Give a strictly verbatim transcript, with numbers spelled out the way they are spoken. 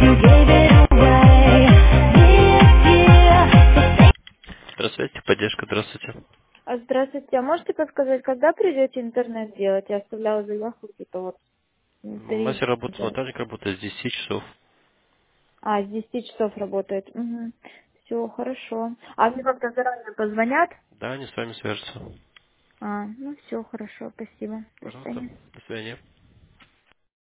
You gave it away. Yeah, yeah. Здравствуйте, поддержка, здравствуйте. А, здравствуйте, а можете подсказать, когда придете интернет делать? Я оставляла заявку где-то вот Ну, три мастер дня работы, назад. монтажник работает с десяти часов. А, с десяти часов работает. Угу. Все, хорошо. А мне как-то заранее позвонят? Да, они с вами свяжутся. А, ну все, хорошо, спасибо. До Пожалуйста, свидания. до свидания.